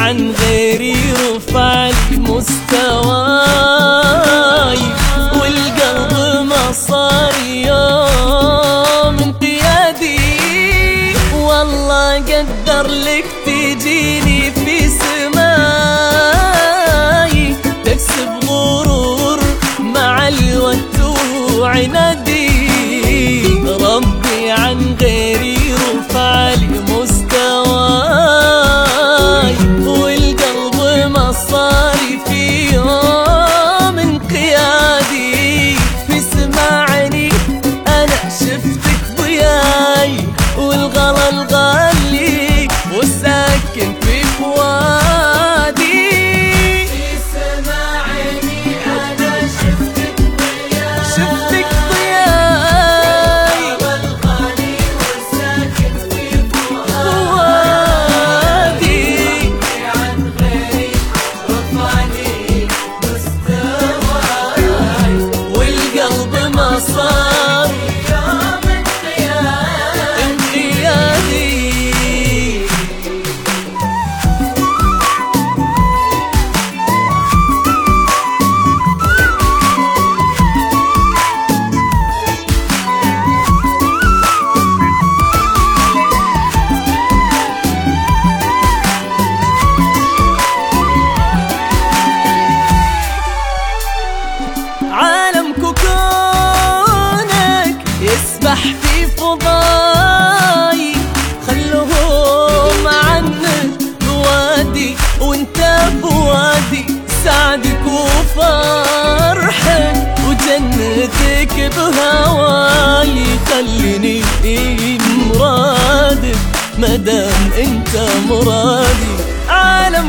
عن غيري رفع لي مستواي، والقلب ما صار يوم انقيادي. والله قدر لك تجيني في سماي، تكسب غرور مع الوقت وعنادي. ربي عن غيري رفع لي مستواي، والقلب ما صار في يوم انقيادي. في سماعني انا شفتك ضياي، والغلا الغالي وساكن في فؤادي. في سماعني انا شفتك ضياي، شفتك ضياي والغالي وساكن في فؤادي. عن غيري رفعني مستواي، والقلب ما صار يوم انقيادي. عالم كونك يسبح في فضاي، خلوهم عنك بوادي وانت بوادي. سعدك وفرحك وجنتك بهواي، خليني مرادك مدام انت مرادي. عالم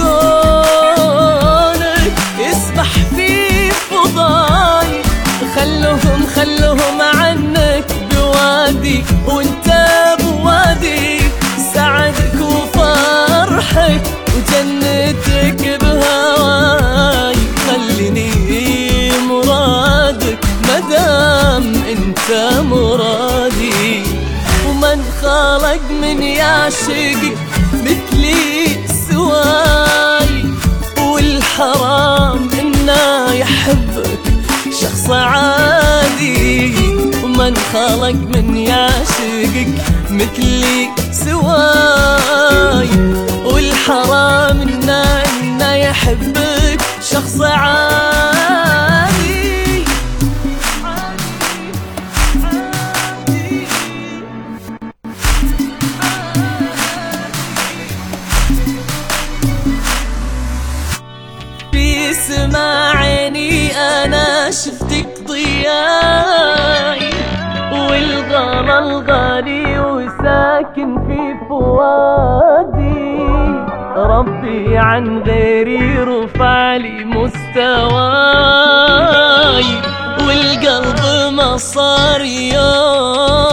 كونك يسبح في فضاي، خلوهم عنك بوادي وانت بوادي. سعدك وفرحك وجنتك بهواي، خليني مرادك مدام انت مرادي. ومن خلق من يعشقك مثلي سواي، والحرام انه يحبك شخص عادي. ومن خلق من يعشقك مثلي سواي، والحرام انه يحبك شخص عادي. في سماعني انا شفتك ضياي، والغلا الغالي وساكن في فؤادي. ربي عن غيري رفع لي مستواي، والقلب ما صار يوم